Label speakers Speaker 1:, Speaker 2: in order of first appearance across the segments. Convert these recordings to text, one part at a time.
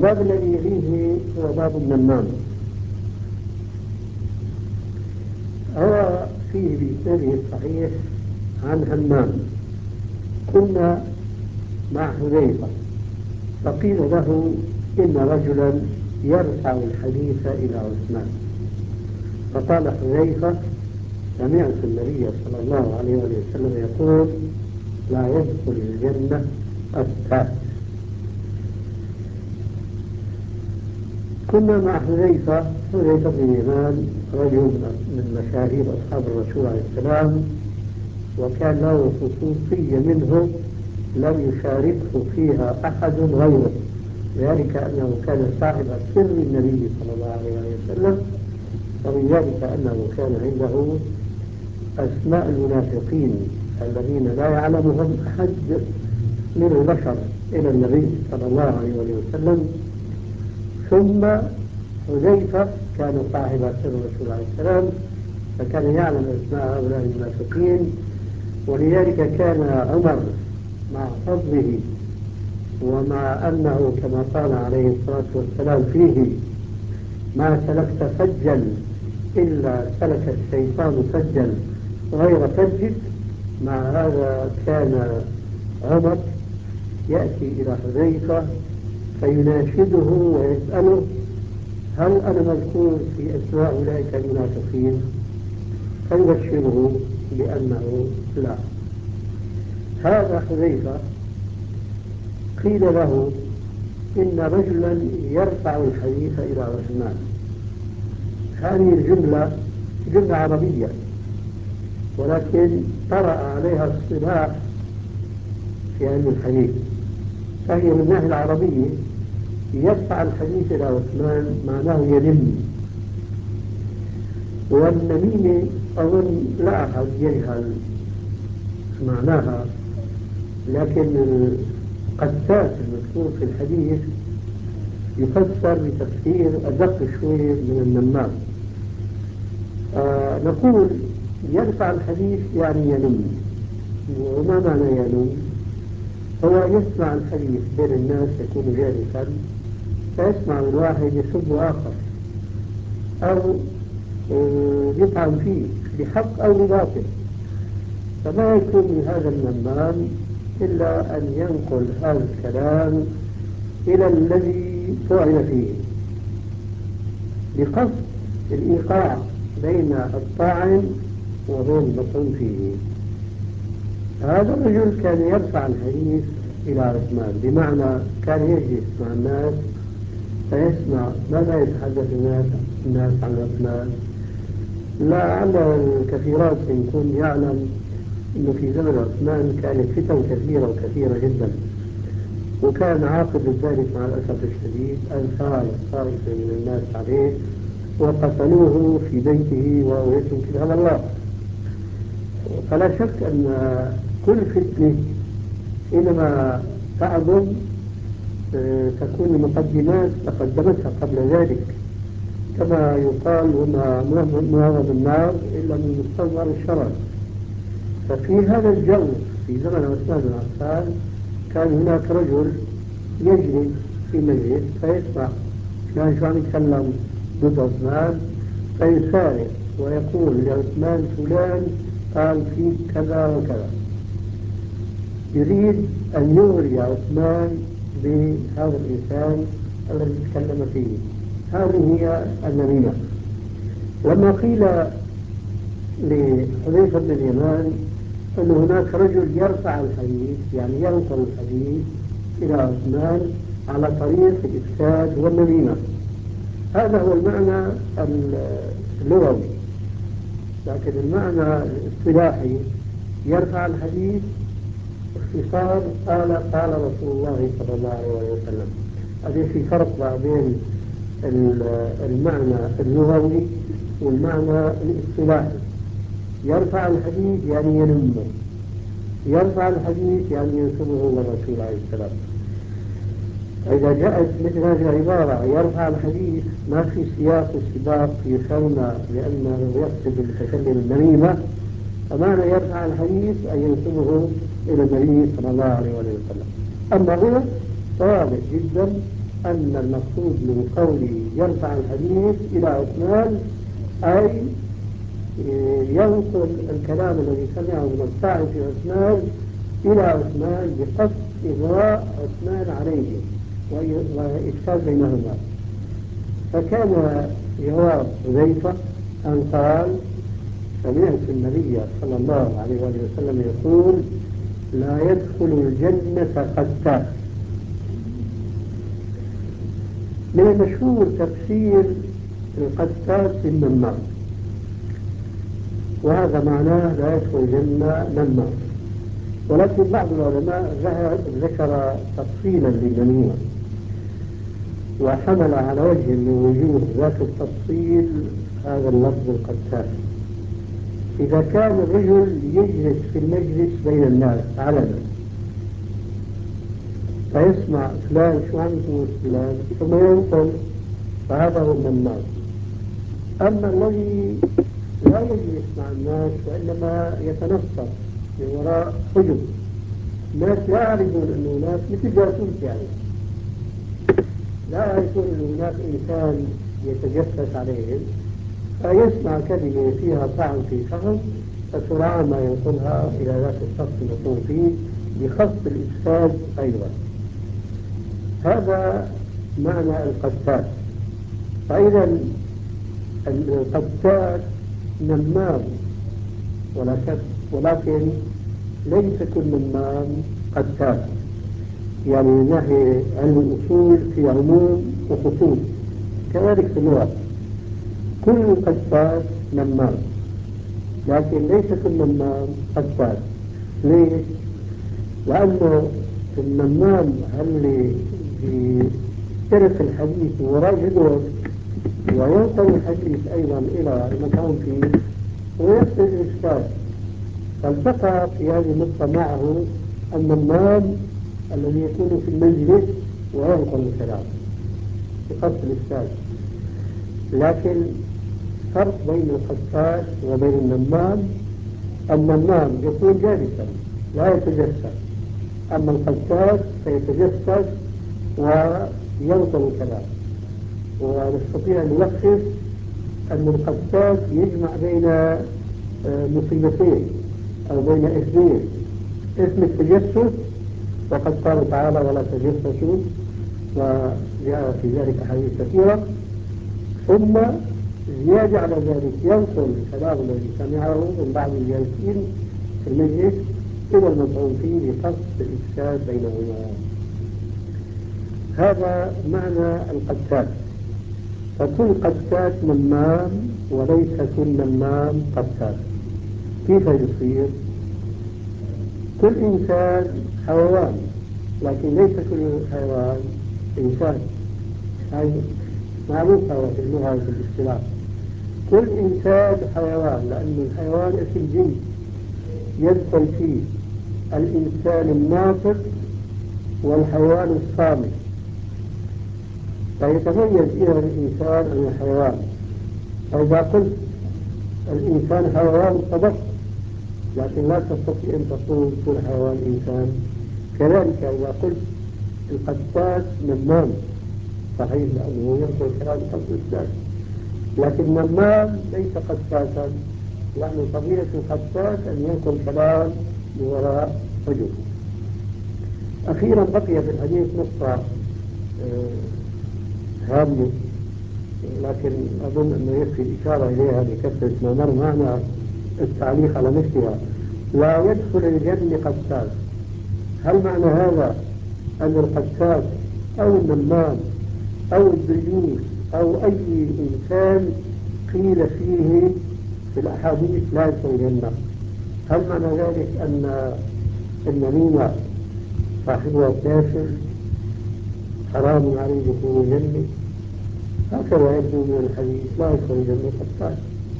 Speaker 1: الباب الذي يليه هو باب النمام. هو فيه بإسناده الصحيح عن همام: كنا مع حذيفة فقيل له إن رجلا يرفع الحديث إلى عثمان، فقال حذيفة: سمعت النبي صلى الله عليه وسلم يقول: لا يدخل الجنة التائب. كنا مع حذيفة بن اليمان، رجل من مشاهير أصحاب الرسول عليه السلام، وكان له خصوصية منه لم يشاركه فيها أحد غيره، ذلك أنه كان صاحب سر النبي صلى الله عليه وسلم، ومن ذلك أنه كان عنده أسماء المنافقين الذين لا يعلمهم أحد من البشر إلى النبي صلى الله عليه وسلم. ثم حذيفة كان صاحب سر الرسول عليه السلام، فكان يعلم أسماء هؤلاء المنافقين، ولذلك كان عمر مع فضله ومع أنه كما قال عليه الصلاة والسلام فيه: ما سلكت فجا إلا سلك الشيطان فجا غير فجك، مع هذا كان عمر يأتي إلى حذيفة فيناشده ويسأله: هل أنا مذكور في أسماء أولئك المنافقين؟ فيبشره بأنه لا. هذا حذيفة قيل له إن رجلا يرفع الحديث إلى عثمان. هذه الجملة جملة عربية، ولكن طرأ عليها اصطلاح في علم الحديث، فهي من الناحية العربية يرفع الحديث إلى عثمان معناه ينم. والنميمة أظن لا أحد يجهل معناها، لكن القساس المذكور في الحديث يفسر بتفسير أدق شوية من النمام. نقول يرفع الحديث يعني ينم. وما معنى ينم؟ هو يسمع الحديث بين الناس، يكون جالسا فيسمع الواحد يسب آخر أو يطعن فيه بحق أو بباطل، فما يكون من هذا النمام إلا أن ينقل هذا الكلام إلى الذي فعل فيه بقصد الإيقاع بين الطاعن وبين المطعون فيه. هذا الرجل كان يرفع الحديث إلى عثمان، بمعنى كان يجلس مع الناس فيسمع ماذا يتحدث الناس عن عثمان. لعل الكثيرات يكون يعلم أنه في زمن عثمان كانت فتن كثيرة وكثيرة جدا، وكان عاقب ذلك مع الأسف الشديد أن ثار طائفة من الناس عليه وقتلوه في بيته وهو يترك كتاب الله. فلا شك أن كل فتنة إنما تعظم تكون المقدمات تقدمتها قبل ذلك، كما يقال: وما معظم النار إلا من مستنظر الشرر. ففي هذا الجو في زمن عثمان بن عفان كان هناك رجل يجلس في مجلس فيسمع فلان شو عم يتكلم ضد عثمان، فيسارع ويقول لعثمان: فلان قال فيك كذا وكذا، يريد أن يغري عثمان بهذا الإنسان الذي تكلم فيه. هذه هي النميمة. لما قيل لحذيفة بن اليمان أن هناك رجل يرفع الحديث يعني ينقل الحديث إلى عثمان على طريق الإفساد والنميمة، هذا هو المعنى اللغوي. لكن المعنى الاصطلاحي يرفع الحديث باختصار قال رسول الله صلى الله عليه وسلم. هذا في فرق بين المعنى اللغوي والمعنى الاصطلاحي. يرفع الحديث يعني ينمه، يرفع الحديث يعني ينسبه للرسول عليه السلام. إذا جاءت مثل هذه العبارة يرفع الحديث ما في سياق وسباق يفهم لأنه يقصد المتكلم النميمة، فمعنى يرفع الحديث أن ينسبه إلى النبي صلى الله عليه وسلم. أما هنا واضح جدا أن المقصود من قوله يرفع الحديث إلى عثمان أي ينقل الكلام الذي سمعه من الطاعن في عثمان إلى عثمان بقصد إغراء عثمان عليه وإفساد بينهما. فكان جواب حذيفة أن قال سمعت النبي صلى الله عليه وسلم يقول لا يدخل الجنة قتال. من المشهور تفسير القتال بالنمام، وهذا معناه لا يدخل الجنة نمام، ولكن بعض العلماء ذكر تفصيلا للنميمة وحمل على وجه من وجوه ذات التفصيل هذا اللفظ القتال. إذا كان الرجل يجلس في المجلس بين الناس علنا فيسمع فلان شو عم يقول فلان ثم ينقل فهذا هو النمام. أما الذي لا يجلس مع الناس وإنما يتنصر من وراء حجب، الناس لا يعرفون أنه هناك مثل جاسوس، يعني لا يعرفون أنه هناك إنسان يتجسس عليهم، فيسمع كلمة فيها طعن في شخص فسرعان ما ينقلها إلى ذات الشخص المطعون فيه بخص الإفساد أيضا. هذا معنى القتال. فإذا القتال نمام ولكن ليس كل نمام قتال، يعني من ناحية علم الأصول في عموم وخصوص، كذلك في اللغة كل قتال نمام لكن ليس كل نمام قتال. ليش؟ لأنه النمام اللي يترك الحديث وراء جدول وينقل الحديث أيضا إلى المكان فيه ويقصد الإفساد، فالتقى في هذه النقطة معه النمام الذي يكون في المجلس وينقل الكلام بقصد الإفساد. لكن فرق بين القتال وبين النمام، النمام يكون جالسا لا يتجسد، أما القتال فيتجسد وينقل الكلام. ونستطيع أن نلخص أن القتال يجمع بين مصيبتين أو بين إثمين: اسم التجسس، وقد قال تعالى ولا تجسسوا وجاء في ذلك حديث كثيرة، ثم زيادة على ذلك ينقل الكلام الذي سمعه من بعض الجالسين في المجلس إلى المطعون فيه بقصد الإفساد بينهما. هذا معنى القتال. فكل قتال نمام وليس كل نمام قتال. كيف يصير؟ كل إنسان حيوان لكن ليس كل حيوان إنسان، هذه معروفة في اللغة وفي الاصطلاح. كل إنسان حيوان لأن الحيوان اسم جنس يدخل فيه الإنسان الناطق والحيوان الصامت، فيتميز إلى الإنسان عن الحيوان. فإذا قلت الإنسان حيوان صدقت، لكن لا تستطيع أن تقول كل حيوان إنسان. كذلك إذا قلت القتال نمام صحيح لأنه ينقل كلام قصد الإفساد، لكن نمام ليس قتالا لأن طبيعة القتال أن ينقل كلام بوراء رجل. أخيرا بقي في الحديث نقطة هامة، لكن أظن أنه يكفي الإشارة إليها لكثرة ما مر معنا التعليق على مثلها. لا يدخل الجنة قتال. هل معنى هذا أن القتال أو النمام أو الدجوج أو أي إنسان قيل فيه في الأحاديث لا يدخل الجنة؟ هل معنى ذلك أن النميمة صاحبها كافر حرام عليه دخول الجنة؟ هكذا يبدو من الحديث لا يدخل الجنة قتال.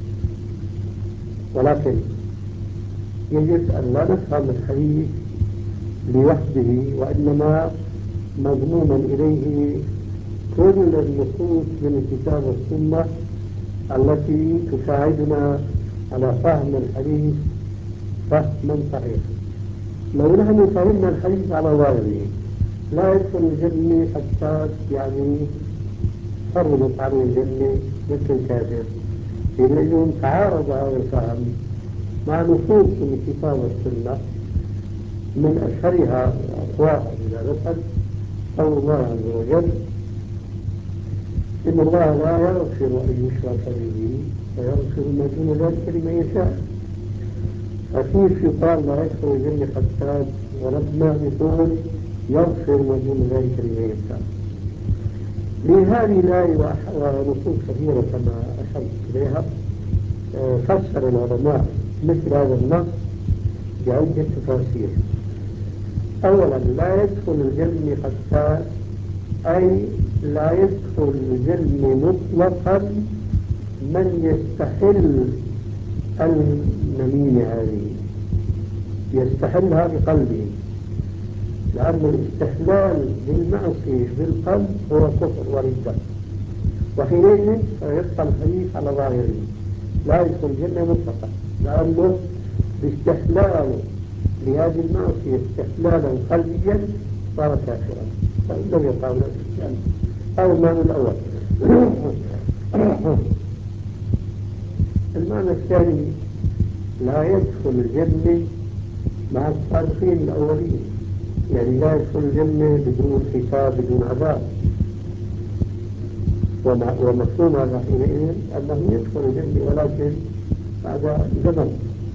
Speaker 1: ولكن يجب أن لا نفهم الحديث لوحده، وإنما مضموما إليه كل النصوص من الكتاب والسنة التي تساعدنا على فهم الحديث فهما صحيحا. لو نحن فهمنا الحديث على ظاهره لا يدخل الجنة حتى يعني فرضت عليه الجنة مثل الكافر، حينئذ تعارض هذا الفهم مع نصوص من الكتاب والسنة، من أشهرها وأقواها إذا ذكر قول الله عز وجل: إن الله لا يغفر أن يشرك به ويغفر ما دون ذلك لمن يشاء. فكيف يقال لا يدخل الجنة حتى وربنا يقول يغفر ما دون ذلك لمن يشاء؟ لهذه الآية ونصوص كثيرة كما أشرت إليها فسر العلماء مثل هذا النص بعدة تفاسير. أولا، لا يدخل الجنة حتى أي لا يدخل الجنة مطلقا من يستحل النميمة هذه، يستحلها بقلبه، لأن الاستحلال بالمعصية بالقلب هو كفر وردة، وحينئذ يبقى الحديث على ظاهره لا يدخل الجنة مطلقا، لأنه باستحلاله لهذه المعصية استحلالا قلبيا صار كافرا، فإنه يقع لا الجنة. هذا المعنى الأول. المعنى الثاني: لا يدخل الجنة مع الصادقين الأولين، يعني لا يدخل الجنة بدون حساب بدون عذاب، ومفهوم هذا حينئذ أنه يدخل الجنة ولكن بعد زمن.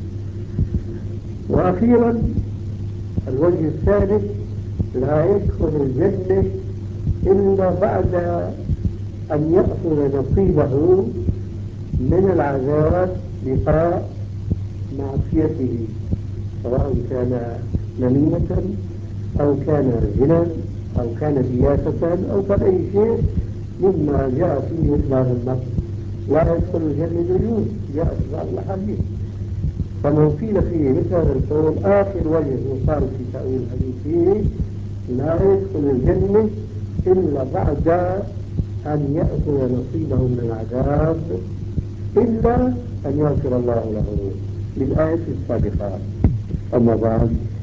Speaker 1: وأخيرا الوجه الثالث: لا يدخل الجنة إلا بعد أن يأخذ نصيبه من العذاب لقاء معصيته، سواء كان نميمة أو كان زنا أو كان دياسة أو كان أي شيء مما جاء فيه مثل هذا النص. لا يدخل الجنة ديون، جاء في بعض الأحاديث. فمن قيل فيه مثل هذا القول آخر وجه يقال في تأويل الحديث فيه: لا يدخل الجنة إلا بعد أن يأخذ نصيبه من العذاب، إلا أن يغفر الله له، بالآية السابقة. أما بعد،